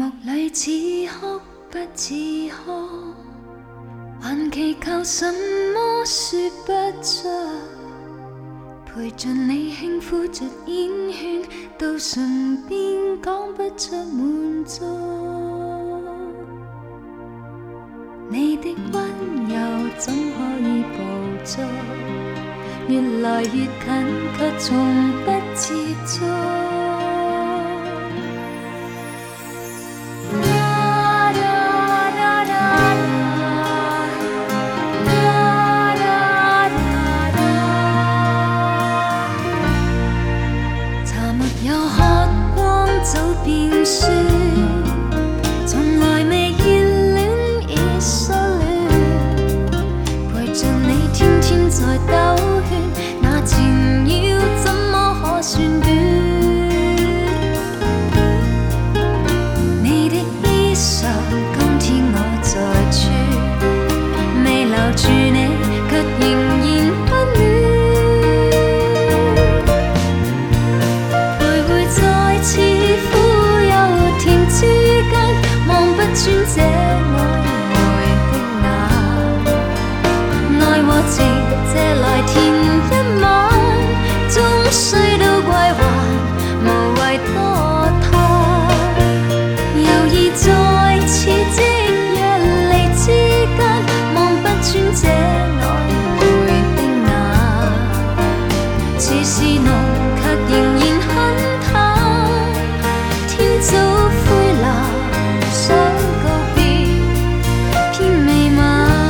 幕里似哭不似哭，还祈求什么说不出，陪着你轻呼着烟圈，到唇边讲不出满足。你的温柔怎可以捕捉？越来越近，却从不接触。茶没有喝光，早變酸。從來未熱戀已失戀，陪着你天天在兜圈，那情要怎麼可算短？你的衣裳今天我在穿，未留住你，卻仍然不暖。在似苦又甜之間，望不穿這曖昧的眼，愛和情借來填一晚，終須都歸還，無謂多嘆。猶豫在似即若離之間，望不穿這曖昧的眼，似是濃卻仍然很淡。早灰藍，想告別，偏未買。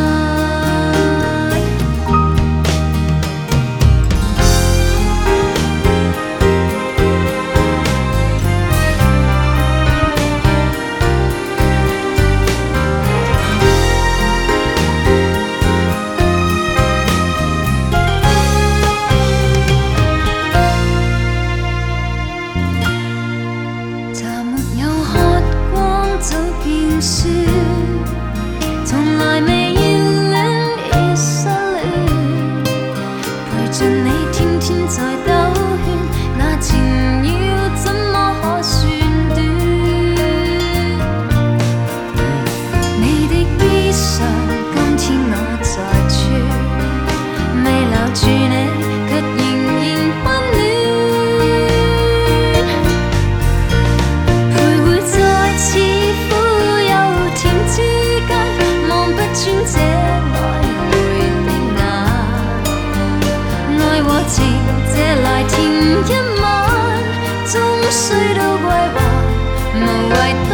茶沒有喝光，早變酸。從來未熱戀已失戀，陪着你天天在兜圈，那情要怎麼可算短？你的衣裳今天我在穿，未留住你，卻仍然溫暖。似苦又甜之間，望不穿這曖昧的眼，愛和情借來填一晚，終須都歸還，無謂。